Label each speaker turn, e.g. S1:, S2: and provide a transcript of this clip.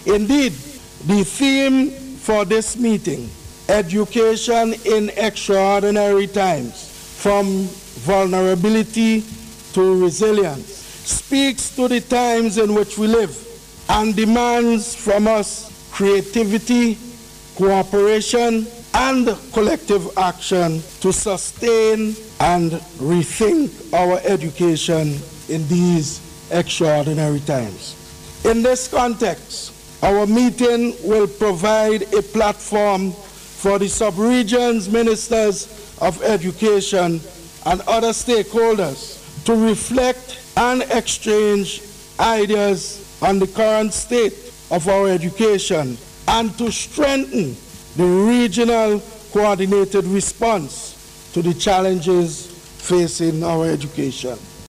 S1: Indeed, the theme for this meeting, Education in Extraordinary Times, from Vulnerability to Resilience, speaks to the times in which we live and demands from us creativity, cooperation, and collective action to sustain and rethink our education in these extraordinary times. In this context, our meeting will provide a platform for the sub-region's ministers of education and other stakeholders to reflect and exchange ideas on the current state of our education and to strengthen the regional coordinated response to the challenges facing our education.